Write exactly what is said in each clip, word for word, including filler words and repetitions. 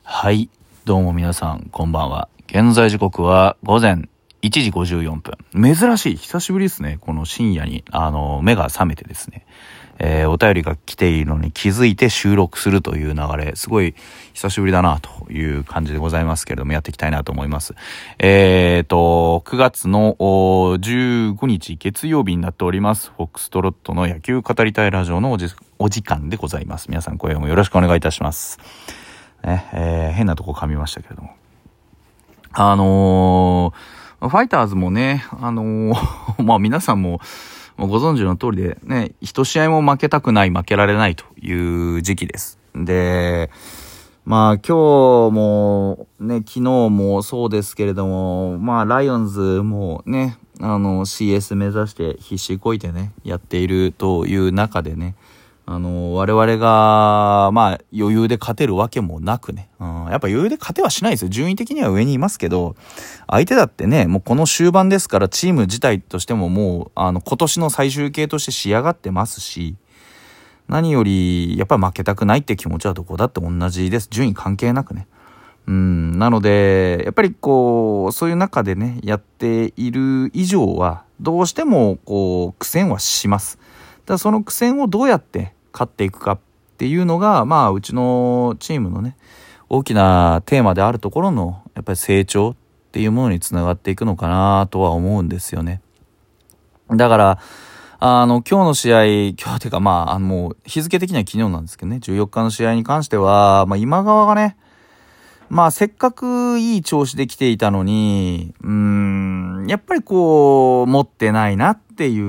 はい、どうも皆さんこんばんは。現在時刻は午前いちじごじゅうよんぷん。珍しい、久しぶりですね。この深夜にあの目が覚めてですね、えー、お便りが来ているのに気づいて収録するという流れ、すごい久しぶりだなという感じでございますけれども、やっていきたいなと思います。えーとくがつのじゅうごにち月曜日になっております。フォックストロットの野球語りたいラジオのおじお時間でございます。皆さん今夜もよろしくお願いいたします。ねえー、変なとこ噛みましたけれども、あのー、ファイターズもね、あのー、まあ皆さんもご存知の通りでね、一試合も負けたくない、負けられないという時期です。で、まあ今日もね、昨日もそうですけれども、まあライオンズもね、あの シーエス 目指して必死こいてね、やっているという中でね、あの我々がまあ余裕で勝てるわけもなくね、うん、やっぱ余裕で勝てはしないですよ。順位的には上にいますけど、相手だってね、もうこの終盤ですから、チーム自体としてももうあの今年の最終形として仕上がってますし、何よりやっぱり負けたくないって気持ちはどこだって同じです。順位関係なくね。うんなのでやっぱりこうそういう中でねやっている以上はどうしてもこう苦戦はします。だその苦戦をどうやって勝っていくかっていうのが、まあうちのチームのね大きなテーマであるところのやっぱり成長っていうものにつながっていくのかなとは思うんですよね。だからあの今日の試合、今日てかまああのもう日付的には昨日なんですけどね、じゅうよっかの試合に関しては、まあ、今川がね、まあせっかくいい調子で来ていたのに、うーんやっぱりこう持ってないなっていう、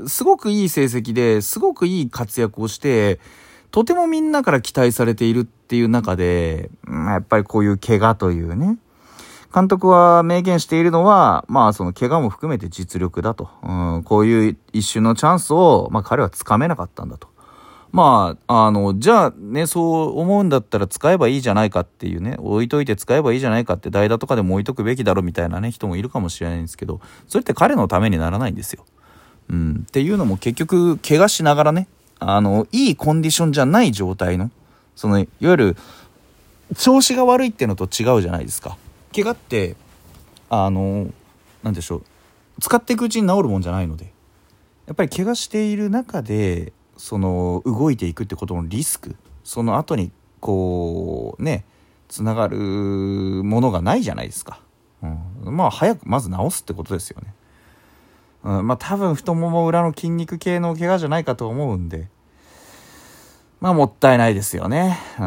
すごくいい成績ですごくいい活躍をして、とてもみんなから期待されているっていう中で、やっぱりこういう怪我というね、監督は明言しているのは、まあその怪我も含めて実力だと、うん、こういう一瞬のチャンスを、まあ彼はつかめなかったんだと。まあ、あの、じゃあね、そう思うんだったら使えばいいじゃないかっていうね、置いといて使えばいいじゃないかって、代打とかでも置いとくべきだろみたいなね、人もいるかもしれないんですけど、それって彼のためにならないんですよ。うん、っていうのも結局、怪我しながらね、あの、いいコンディションじゃない状態の、その、いわゆる、調子が悪いっていうのと違うじゃないですか。怪我って、あの、なんでしょう、使っていくうちに治るもんじゃないので、やっぱり怪我している中で、その動いていくってことのリスク、その後にこうねつながるものがないじゃないですか、うん、まあ早くまず治すってことですよね、うん、まあ多分太もも裏の筋肉系の怪我じゃないかと思うんで、まあもったいないですよね、うん、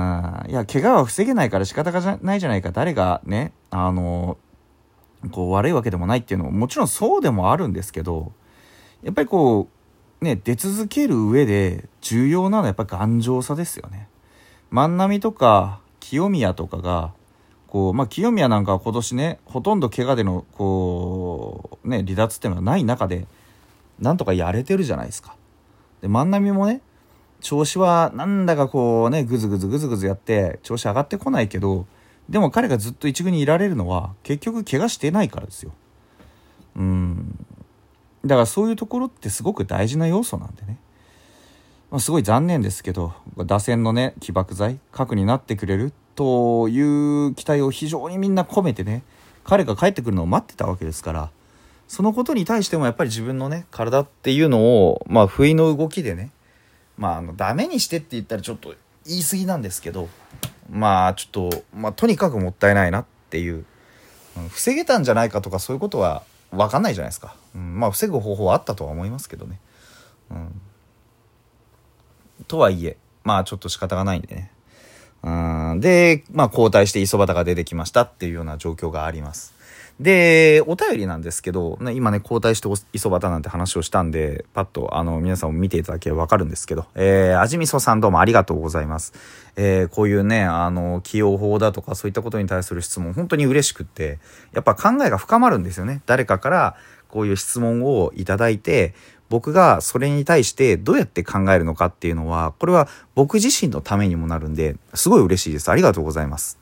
いや怪我は防げないから仕方がないじゃないか、誰がねあのこう悪いわけでもないっていうのももちろんそうでもあるんですけど、やっぱりこうね、出続ける上で重要なのはやっぱ頑丈さですよね。万波とか清宮とかがこう、まあ、清宮なんかは今年ねほとんど怪我でのこうね離脱っていうのがない中でなんとかやれてるじゃないですか。で万波もね調子はなんだかこうねグズグズグズグズやって調子上がってこないけど、でも彼がずっと一軍にいられるのは結局怪我してないからですよ。うんだからそういうところってすごく大事な要素なんでね、まあ、すごい残念ですけど打線のね起爆剤核になってくれるという期待を非常にみんな込めてね彼が帰ってくるのを待ってたわけですから、そのことに対してもやっぱり自分のね体っていうのをまあ不意の動きでね、まああのダメにしてって言ったらちょっと言い過ぎなんですけど、まあちょっとまあとにかくもったいないなっていう、うん、防げたんじゃないかとかそういうことは分かんないじゃないですか、うん、まあ防ぐ方法はあったとは思いますけどね、うん、とはいえまあちょっと仕方がないんでね、うん、でまあ交代して磯端が出てきましたっていうような状況があります。でお便りなんですけど、ね、今ね交代して磯端なんて話をしたんでパッとあの皆さんも見ていただければ分かるんですけど、えー、味みそさんどうもありがとうございます。えー、こういうねあの起用法だとかそういったことに対する質問本当に嬉しくって、やっぱ考えが深まるんですよね。誰かからこういう質問をいただいて僕がそれに対してどうやって考えるのかっていうのは、これは僕自身のためにもなるんですごい嬉しいです。ありがとうございます。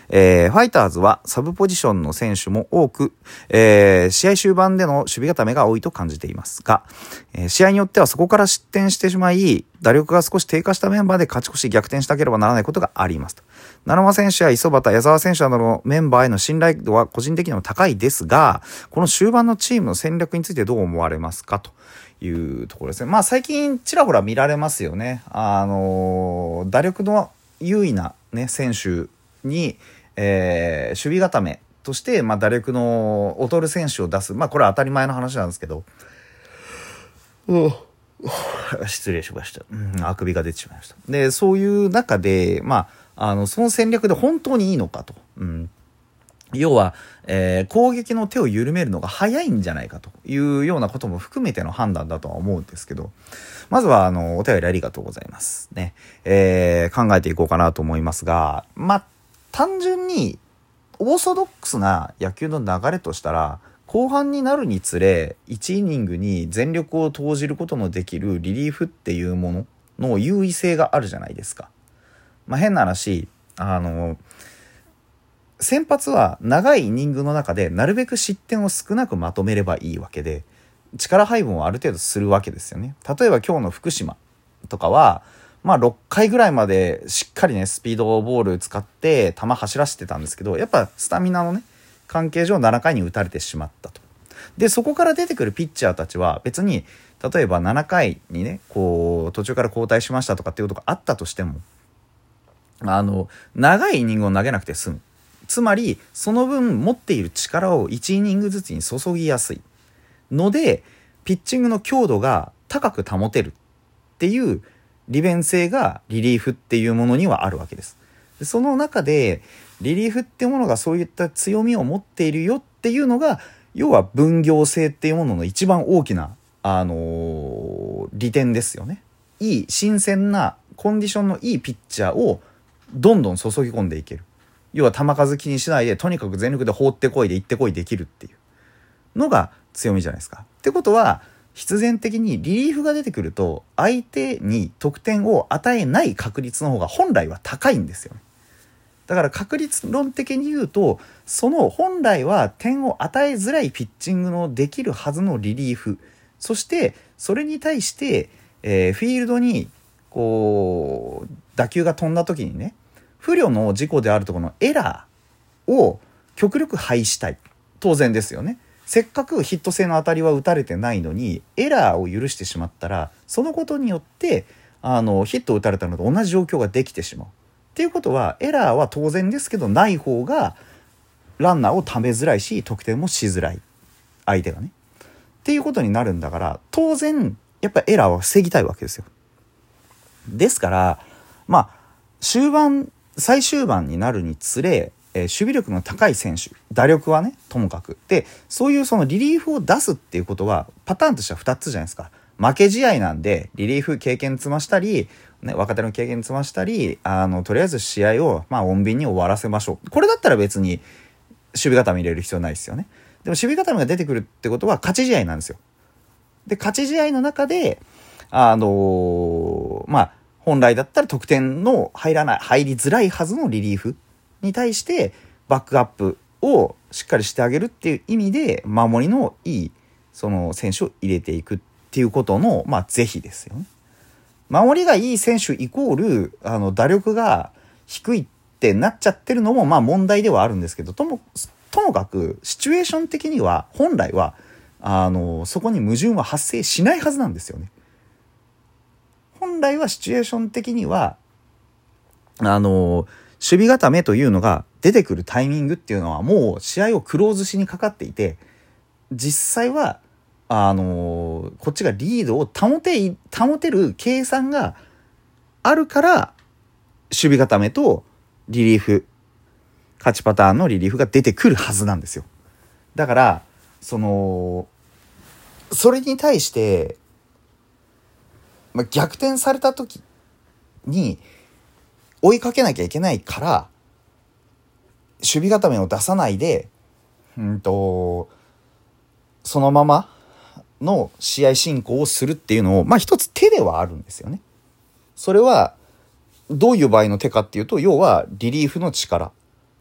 えー、ファイターズはサブポジションの選手も多く、えー、試合終盤での守備固めが多いと感じていますが、えー、試合によってはそこから失点してしまい、打力が少し低下したメンバーで勝ち越し逆転しなければならないことがありますと。奈良間選手や磯端、矢沢選手などのメンバーへの信頼度は個人的にも高いですが、この終盤のチームの戦略についてどう思われますかというところですね。まあ最近ちらほら見られますよね。あのー、打力の優位なね選手に、えー、守備固めとして、まあ、打力の劣る選手を出す。まあこれは当たり前の話なんですけど、うん失礼しました、うん、あくびが出てしまいました。でそういう中で、まあ、あのその戦略で本当にいいのかと、うん、要は、えー、攻撃の手を緩めるのが早いんじゃないかというようなことも含めての判断だとは思うんですけど、まずはあのお便りありがとうございますね、えー、考えていこうかなと思いますが、まあ単純にオーソドックスな野球の流れとしたら、後半になるにつれいちイニングに全力を投じることのできるリリーフっていうものの優位性があるじゃないですか。まあ変な話、あの先発は長いイニングの中でなるべく失点を少なくまとめればいいわけで、力配分をある程度するわけですよね。例えば今日の福島とかはまあろっかいぐらいまでしっかりねスピードボール使って球走らせてたんですけど、やっぱスタミナのね関係上ななかいに打たれてしまったと。でそこから出てくるピッチャーたちは別に例えばななかいにねこう途中から交代しましたとかっていうことがあったとしても、あの長いイニングを投げなくて済む。つまりその分持っている力をいちイニングずつに注ぎやすいので、ピッチングの強度が高く保てるっていう利便性がリリーフっていうものにはあるわけです。でその中でリリーフっていうものがそういった強みを持っているよっていうのが、要は分業制っていうものの一番大きな、あのー、利点ですよね。いい新鮮なコンディションのいいピッチャーをどんどん注ぎ込んでいける。要は球数気にしないでとにかく全力で放ってこいで行ってこいできるっていうのが強みじゃないですか。ってことは必然的にリリーフが出てくると相手に得点を与えない確率の方が本来は高いんですよね。だから確率論的に言うと、その本来は点を与えづらいピッチングのできるはずのリリーフ、そしてそれに対して、えー、フィールドにこう打球が飛んだ時にね、不慮の事故であるところのエラーを極力排したい。当然ですよね。せっかくヒット性の当たりは打たれてないのにエラーを許してしまったら、そのことによってあのヒットを打たれたのと同じ状況ができてしまうっていうことは、エラーは当然ですけどない方がランナーをためづらいし得点もしづらい、相手がねっていうことになるんだから、当然やっぱエラーは防ぎたいわけですよ。ですからまあ終盤最終盤になるにつれ、えー、守備力の高い選手、打力はねともかくで、そういうそのリリーフを出すっていうことはパターンとしてはふたつじゃないですか。負け試合なんでリリーフ経験積ましたり、ね、若手の経験積ましたり、あのとりあえず試合をまあ穏便に終わらせましょう。これだったら別に守備固め入れる必要ないですよね。でも守備固めが出てくるってことは勝ち試合なんですよ。で勝ち試合の中であのー、まあ本来だったら得点の入らない入りづらいはずのリリーフに対してバックアップをしっかりしてあげるっていう意味で、守りのいいその選手を入れていくっていうことのまあ是非ですよね。守りがいい選手イコールあの打力が低いってなっちゃってるのもまあ問題ではあるんですけど、ともともかくシチュエーション的には本来はあのそこに矛盾は発生しないはずなんですよね。本来はシチュエーション的にはあの守備固めというのが出てくるタイミングっていうのはもう試合をクローズしにかかっていて、実際はあのこっちがリードを保て保てる計算があるから守備固めとリリーフ、勝ちパターンのリリーフが出てくるはずなんですよ。だからそのそれに対してまあ、逆転された時に追いかけなきゃいけないから守備固めを出さないで、うんとそのままの試合進行をするっていうのをまあ一つ手ではあるんですよね。それはどういう場合の手かっていうと、要はリリーフの力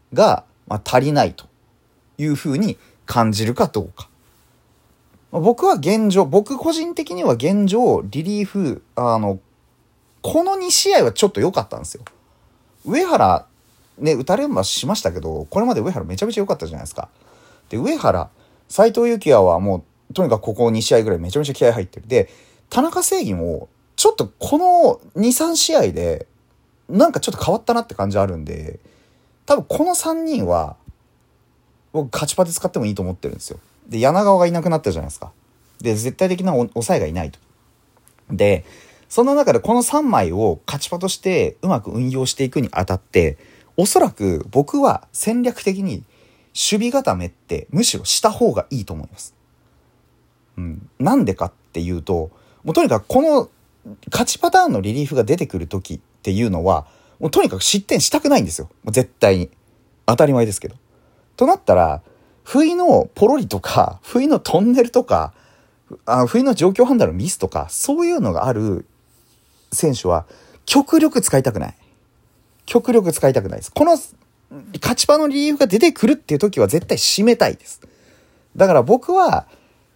が、まあ、足りないというふうに感じるかどうか。まあ、僕は現状、僕個人的には現状、リリーフ、あの、このに試合はちょっと良かったんですよ。上原、ね、打たれはしましたけど、これまで上原めちゃめちゃ良かったじゃないですか。で、上原、斎藤幸也はもう、とにかくここに試合ぐらいめちゃめちゃ気合入ってる。で、田中正義も、ちょっとこのに、さん試合で、なんかちょっと変わったなって感じあるんで、多分このさんにんは、僕勝ちパで使ってもいいと思ってるんですよ。で、柳川がいなくなったじゃないですか。で、絶対的な抑えがいないと。で、その中でこのさんまいを勝ちパとしてうまく運用していくにあたって、おそらく僕は戦略的に守備固めってむしろした方がいいと思います。うん。なんでかっていうと、もうとにかくこの勝ちパターンのリリーフが出てくる時っていうのは、もうとにかく失点したくないんですよ。もう絶対に。当たり前ですけど。となったら、不意のポロリとか、不意のトンネルとか、あ不意の状況判断のミスとか、そういうのがある選手は極力使いたくない。極力使いたくないです。この勝ちパのリリーフが出てくるっていう時は絶対締めたいです。だから僕は、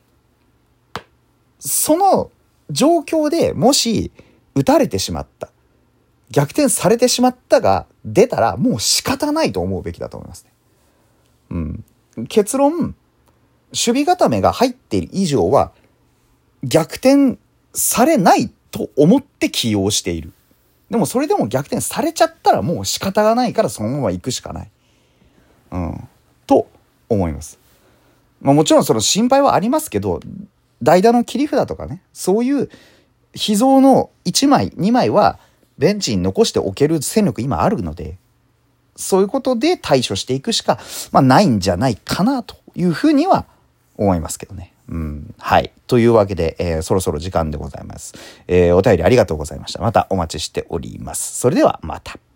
その状況でもし打たれてしまった、逆転されてしまったが出たらもう仕方ないと思うべきだと思いますね。うん。結論、守備固めが入っている以上は逆転されないと思って起用している。でもそれでも逆転されちゃったらもう仕方がないからそのまま行くしかない。うん。と思います。まあもちろんその心配はありますけど、代打の切り札とかね、そういう秘蔵のいちまい、にまいはベンチに残しておける戦力今あるので、そういうことで対処していくしか、まあ、ないんじゃないかなというふうには思いますけどね。うん。はい。というわけで、えー、そろそろ時間でございます。えー、お便りありがとうございました。またお待ちしております。それではまた。